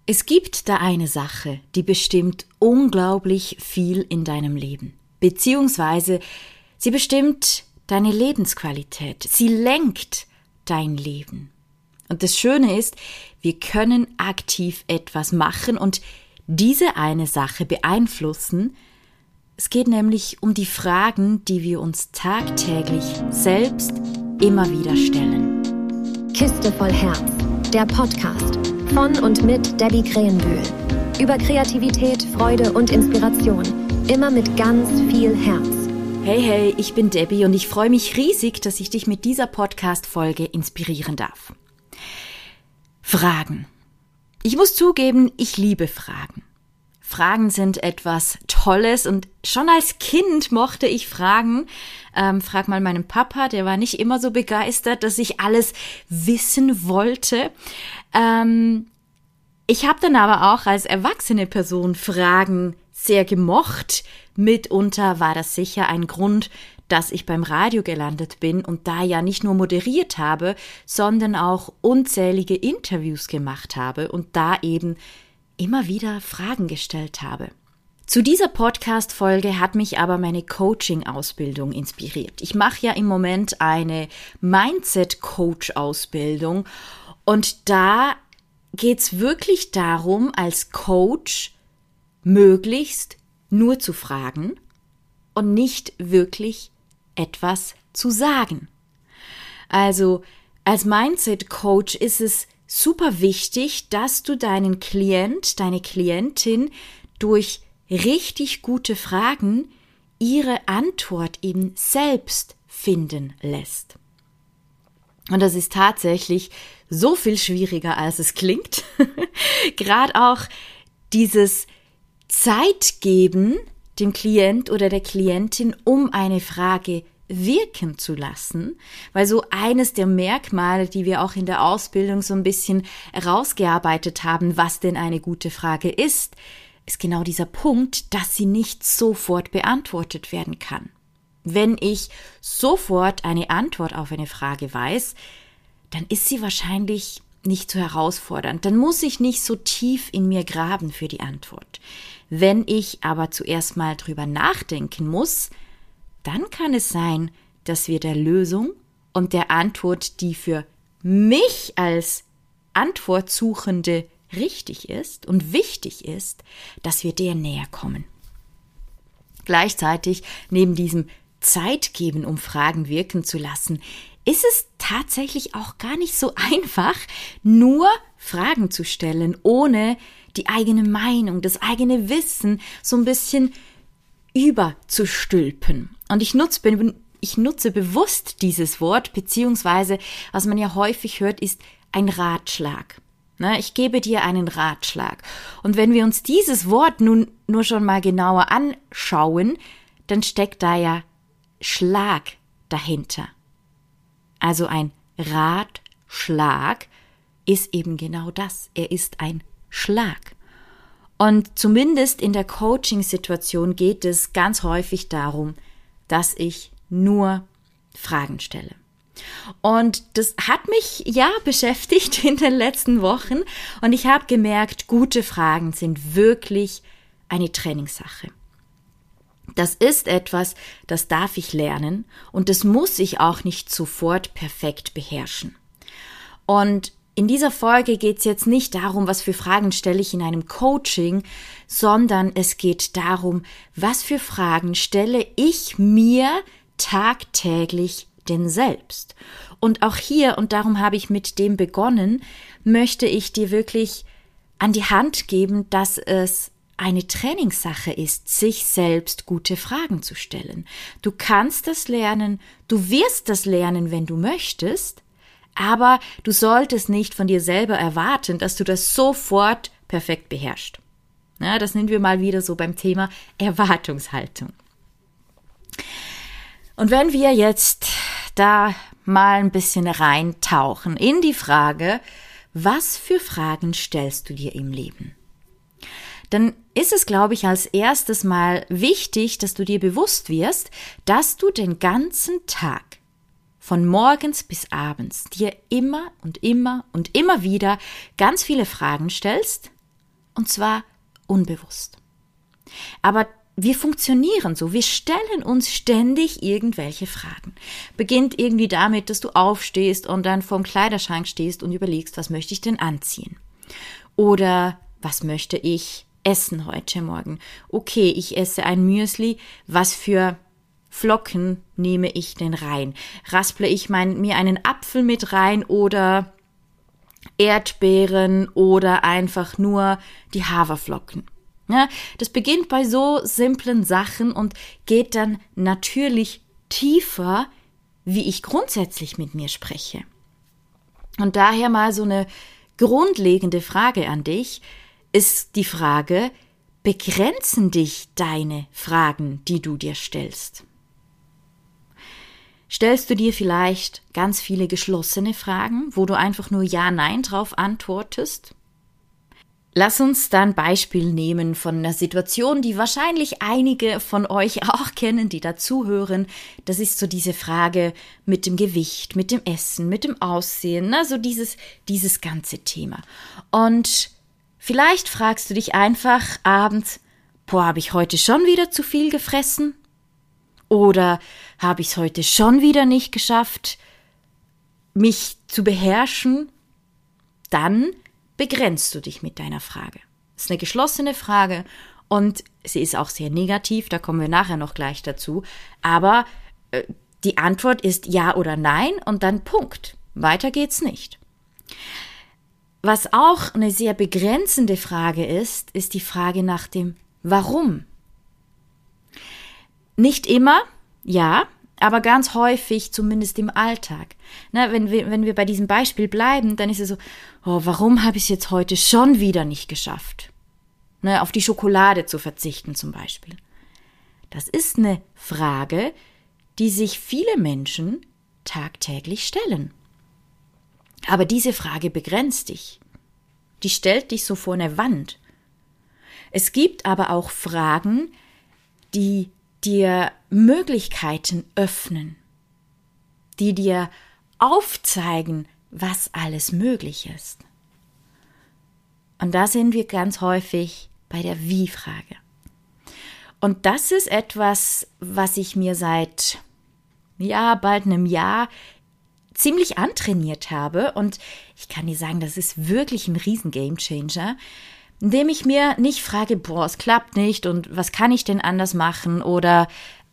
Es gibt da eine Sache, die bestimmt unglaublich viel in deinem Leben. Beziehungsweise sie bestimmt deine Lebensqualität. Sie lenkt dein Leben. Und das Schöne ist, wir können aktiv etwas machen und diese eine Sache beeinflussen. Es geht nämlich um die Fragen, die wir uns tagtäglich selbst immer wieder stellen. Kiste voll Herz, der Podcast von und mit Debbie Krähenbühl. Über Kreativität, Freude und Inspiration. Immer mit ganz viel Herz. Hey, ich bin Debbie und ich freue mich riesig, dass ich dich mit dieser Podcast-Folge inspirieren darf. Fragen. Ich muss zugeben, ich liebe Fragen. Fragen sind etwas Tolles und schon als Kind mochte ich Fragen. Frag mal meinen Papa, der war nicht immer so begeistert, dass ich alles wissen wollte. Ich habe dann aber auch als erwachsene Person Fragen sehr gemocht. Mitunter war das sicher ein Grund, dass ich beim Radio gelandet bin und da ja nicht nur moderiert habe, sondern auch unzählige Interviews gemacht habe und da eben immer wieder Fragen gestellt habe. Zu dieser Podcast-Folge hat mich aber meine Coaching-Ausbildung inspiriert. Ich mache ja im Moment eine Mindset-Coach-Ausbildung und da geht's wirklich darum, als Coach möglichst nur zu fragen und nicht wirklich etwas zu sagen. Also als Mindset-Coach ist es super wichtig, dass du deinen Klient, deine Klientin durch richtig gute Fragen ihre Antwort eben selbst finden lässt. Und das ist tatsächlich so viel schwieriger, als es klingt. Gerade auch dieses Zeit geben dem Klient oder der Klientin, um eine Frage wirken zu lassen, weil so eines der Merkmale, die wir auch in der Ausbildung so ein bisschen herausgearbeitet haben, was denn eine gute Frage ist genau dieser Punkt, dass sie nicht sofort beantwortet werden kann. Wenn ich sofort eine Antwort auf eine Frage weiß, dann ist sie wahrscheinlich nicht so herausfordernd. Dann muss ich nicht so tief in mir graben für die Antwort. Wenn ich aber zuerst mal drüber nachdenken muss, dann kann es sein, dass wir der Lösung und der Antwort, die für mich als Antwortsuchende richtig ist und wichtig ist, dass wir der näher kommen. Gleichzeitig, neben diesem Zeit geben, um Fragen wirken zu lassen, ist es tatsächlich auch gar nicht so einfach, nur Fragen zu stellen, ohne die eigene Meinung, das eigene Wissen so ein bisschen überzustülpen. Und ich nutze bewusst dieses Wort, beziehungsweise, was man ja häufig hört, ist ein Ratschlag. Ich gebe dir einen Ratschlag. Und wenn wir uns dieses Wort nun nur schon mal genauer anschauen, dann steckt da ja Schlag dahinter. Also ein Ratschlag ist eben genau das. Er ist ein Schlag. Und zumindest in der Coaching-Situation geht es ganz häufig darum, dass ich nur Fragen stelle. Und das hat mich beschäftigt in den letzten Wochen und ich habe gemerkt, gute Fragen sind wirklich eine Trainingssache. Das ist etwas, das darf ich lernen und das muss ich auch nicht sofort perfekt beherrschen. Und in dieser Folge geht es jetzt nicht darum, was für Fragen stelle ich in einem Coaching, sondern es geht darum, was für Fragen stelle ich mir tagtäglich denn selbst. Und auch hier, und darum habe ich mit dem begonnen, möchte ich dir wirklich an die Hand geben, dass es eine Trainingssache ist, sich selbst gute Fragen zu stellen. Du kannst das lernen, du wirst das lernen, wenn du möchtest, aber du solltest nicht von dir selber erwarten, dass du das sofort perfekt beherrschst. Ja, das sind wir mal wieder so beim Thema Erwartungshaltung. Und wenn wir jetzt da mal ein bisschen reintauchen in die Frage, was für Fragen stellst du dir im Leben? Dann ist es, glaube ich, als erstes mal wichtig, dass du dir bewusst wirst, dass du den ganzen Tag von morgens bis abends dir immer und immer und immer wieder ganz viele Fragen stellst Und zwar unbewusst. Aber wir funktionieren so, wir stellen uns ständig irgendwelche Fragen. Beginnt irgendwie damit, dass du aufstehst und dann vorm Kleiderschrank stehst und überlegst, was möchte ich denn anziehen? Oder was möchte ich essen heute Morgen? Okay, ich esse ein Müsli, was für Flocken nehme ich denn rein? Rasple ich mir einen Apfel mit rein oder Erdbeeren oder einfach nur die Haferflocken? Ja, das beginnt bei so simplen Sachen und geht dann natürlich tiefer, wie ich grundsätzlich mit mir spreche. Und daher mal so eine grundlegende Frage an dich ist die Frage, begrenzen dich deine Fragen, die du dir stellst? Stellst du dir vielleicht ganz viele geschlossene Fragen, wo du einfach nur Ja, Nein drauf antwortest? Lass uns da ein Beispiel nehmen von einer Situation, die wahrscheinlich einige von euch auch kennen, die dazuhören. Das ist so diese Frage mit dem Gewicht, mit dem Essen, mit dem Aussehen, so dieses ganze Thema. Und vielleicht fragst du dich einfach abends, habe ich heute schon wieder zu viel gefressen? Oder habe ich es heute schon wieder nicht geschafft, mich zu beherrschen? Dann begrenzt du dich mit deiner Frage. Das ist eine geschlossene Frage und sie ist auch sehr negativ, da kommen wir nachher noch gleich dazu. Aber die Antwort ist Ja oder Nein und dann Punkt. Weiter geht's nicht. Was auch eine sehr begrenzende Frage ist die Frage nach dem Warum. Nicht immer, ja, aber ganz häufig, zumindest im Alltag. Wenn wir bei diesem Beispiel bleiben, dann ist es so, warum habe ich es jetzt heute schon wieder nicht geschafft? Auf die Schokolade zu verzichten zum Beispiel. Das ist eine Frage, die sich viele Menschen tagtäglich stellen. Aber diese Frage begrenzt dich. Die stellt dich so vor eine Wand. Es gibt aber auch Fragen, die dir Möglichkeiten öffnen, die dir aufzeigen, was alles möglich ist. Und da sind wir ganz häufig bei der Wie-Frage. Und das ist etwas, was ich mir seit bald einem Jahr ziemlich antrainiert habe. Und ich kann dir sagen, das ist wirklich ein riesen Gamechanger, indem ich mir nicht frage, es klappt nicht und was kann ich denn anders machen oder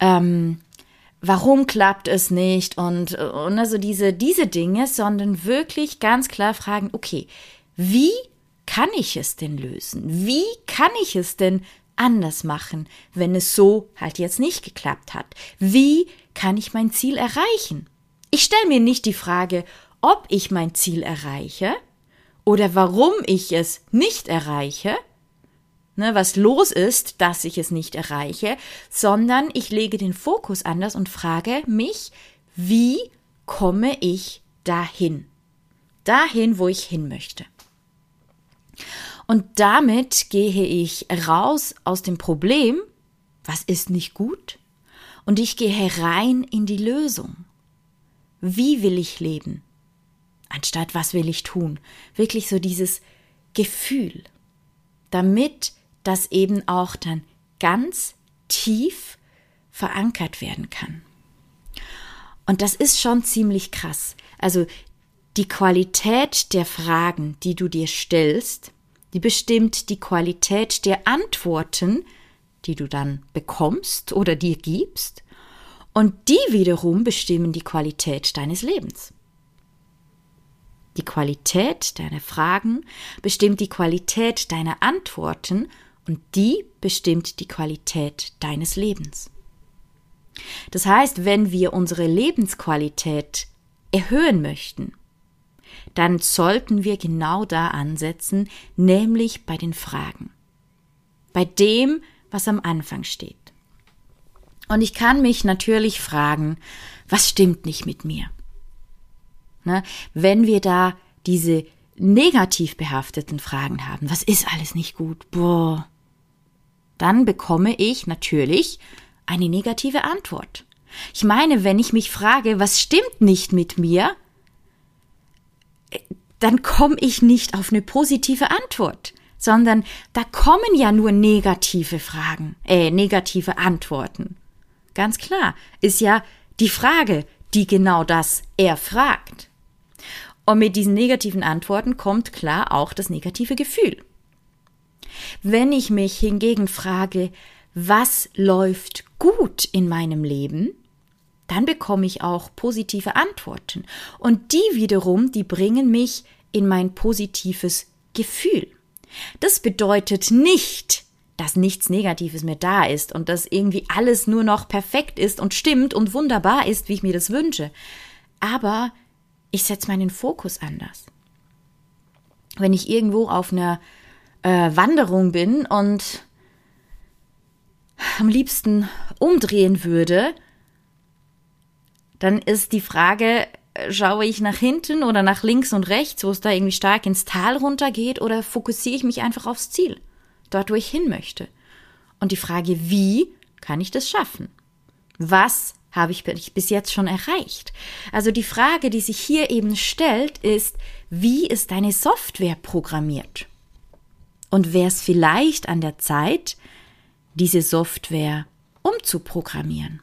warum klappt es nicht und also diese Dinge, sondern wirklich ganz klar fragen, okay, wie kann ich es denn lösen? Wie kann ich es denn anders machen, wenn es so halt jetzt nicht geklappt hat? Wie kann ich mein Ziel erreichen? Ich stelle mir nicht die Frage, ob ich mein Ziel erreiche, oder warum ich es nicht erreiche, was los ist, dass ich es nicht erreiche, sondern ich lege den Fokus anders und frage mich, wie komme ich dahin? Dahin, wo ich hin möchte. Und damit gehe ich raus aus dem Problem, was ist nicht gut, und ich gehe rein in die Lösung. Wie will ich leben? Anstatt was will ich tun? Wirklich so dieses Gefühl, damit das eben auch dann ganz tief verankert werden kann. Und das ist schon ziemlich krass. Also die Qualität der Fragen, die du dir stellst, die bestimmt die Qualität der Antworten, die du dann bekommst oder dir gibst. Und die wiederum bestimmen die Qualität deines Lebens. Die Qualität deiner Fragen bestimmt die Qualität deiner Antworten und die bestimmt die Qualität deines Lebens. Das heißt, wenn wir unsere Lebensqualität erhöhen möchten, dann sollten wir genau da ansetzen, nämlich bei den Fragen. Bei dem, was am Anfang steht. Und ich kann mich natürlich fragen, was stimmt nicht mit mir? Wenn wir da diese negativ behafteten Fragen haben, was ist alles nicht gut? Dann bekomme ich natürlich eine negative Antwort. Ich meine, wenn ich mich frage, was stimmt nicht mit mir, dann komme ich nicht auf eine positive Antwort. sondern da kommen ja nur negative Antworten. Ganz klar, ist ja die Frage, die genau das erfragt. Und mit diesen negativen Antworten kommt klar auch das negative Gefühl. Wenn ich mich hingegen frage, was läuft gut in meinem Leben, dann bekomme ich auch positive Antworten. Und die wiederum, die bringen mich in mein positives Gefühl. Das bedeutet nicht, dass nichts Negatives mehr da ist und dass irgendwie alles nur noch perfekt ist und stimmt und wunderbar ist, wie ich mir das wünsche. Aber ich setze meinen Fokus anders. Wenn ich irgendwo auf einer Wanderung bin und am liebsten umdrehen würde, dann ist die Frage, schaue ich nach hinten oder nach links und rechts, wo es da irgendwie stark ins Tal runtergeht, oder fokussiere ich mich einfach aufs Ziel, dort, wo ich hin möchte? Und die Frage, wie kann ich das schaffen? Was habe ich bis jetzt schon erreicht? Also die Frage, die sich hier eben stellt, ist, wie ist deine Software programmiert? Und wäre es vielleicht an der Zeit, diese Software umzuprogrammieren?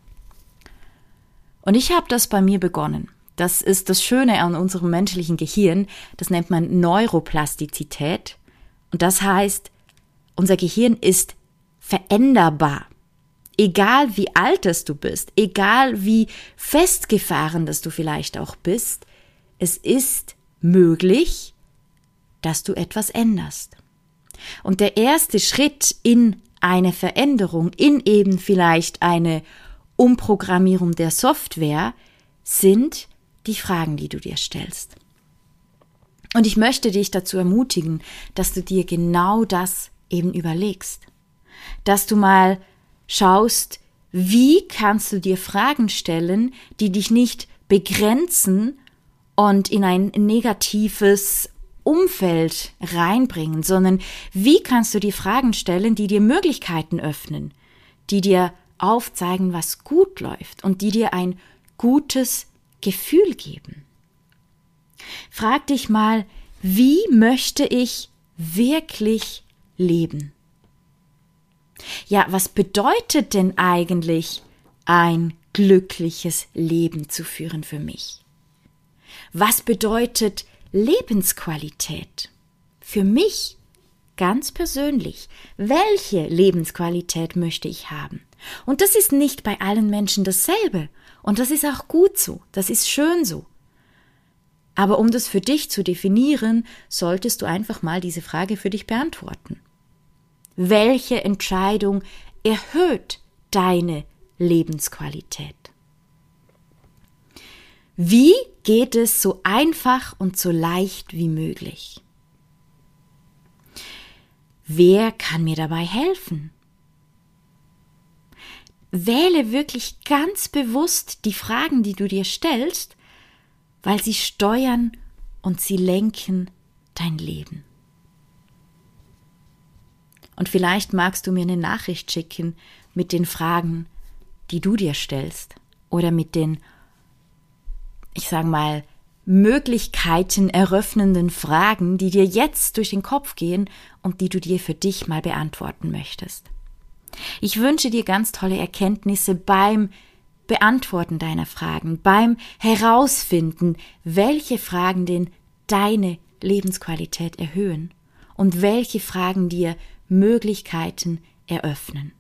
Und ich habe das bei mir begonnen. Das ist das Schöne an unserem menschlichen Gehirn. Das nennt man Neuroplastizität. Und das heißt, unser Gehirn ist veränderbar. Egal wie alt du bist, egal wie festgefahren du vielleicht auch bist, es ist möglich, dass du etwas änderst. Und der erste Schritt in eine Veränderung, in eben vielleicht eine Umprogrammierung der Software, sind die Fragen, die du dir stellst. Und ich möchte dich dazu ermutigen, dass du dir genau das eben überlegst. Dass du mal schaust, wie kannst du dir Fragen stellen, die dich nicht begrenzen und in ein negatives Umfeld reinbringen, sondern wie kannst du dir Fragen stellen, die dir Möglichkeiten öffnen, die dir aufzeigen, was gut läuft und die dir ein gutes Gefühl geben. Frag dich mal, wie möchte ich wirklich leben? Ja, was bedeutet denn eigentlich ein glückliches Leben zu führen für mich? Was bedeutet Lebensqualität? Für mich ganz persönlich, welche Lebensqualität möchte ich haben? Und das ist nicht bei allen Menschen dasselbe. Und das ist auch gut so, das ist schön so. Aber um das für dich zu definieren, solltest du einfach mal diese Frage für dich beantworten. Welche Entscheidung erhöht deine Lebensqualität? Wie geht es so einfach und so leicht wie möglich? Wer kann mir dabei helfen? Wähle wirklich ganz bewusst die Fragen, die du dir stellst, weil sie steuern und sie lenken dein Leben. Und vielleicht magst du mir eine Nachricht schicken mit den Fragen, die du dir stellst, oder mit den, ich sage mal, Möglichkeiten eröffnenden Fragen, die dir jetzt durch den Kopf gehen und die du dir für dich mal beantworten möchtest. Ich wünsche dir ganz tolle Erkenntnisse beim Beantworten deiner Fragen, beim Herausfinden, welche Fragen denn deine Lebensqualität erhöhen und welche Fragen dir Möglichkeiten eröffnen.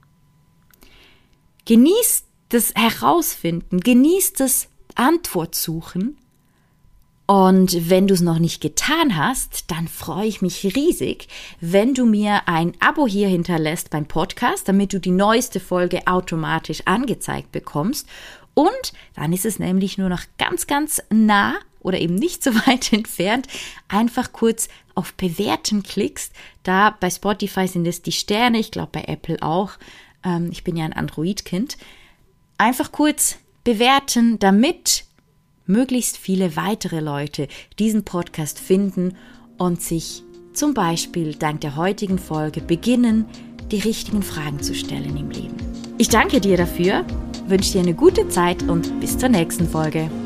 Genieß das Herausfinden, genieß das Antwortsuchen. Und wenn du es noch nicht getan hast, dann freue ich mich riesig, wenn du mir ein Abo hier hinterlässt beim Podcast, damit du die neueste Folge automatisch angezeigt bekommst. Und dann ist es nämlich nur noch ganz, ganz nah oder eben nicht so weit entfernt, einfach kurz auf Bewerten klickst. Da bei Spotify sind es die Sterne, ich glaube bei Apple auch. Ich bin ja ein Android-Kind. Einfach kurz bewerten, damit möglichst viele weitere Leute diesen Podcast finden und sich zum Beispiel dank der heutigen Folge beginnen, die richtigen Fragen zu stellen im Leben. Ich danke dir dafür, wünsche dir eine gute Zeit und bis zur nächsten Folge.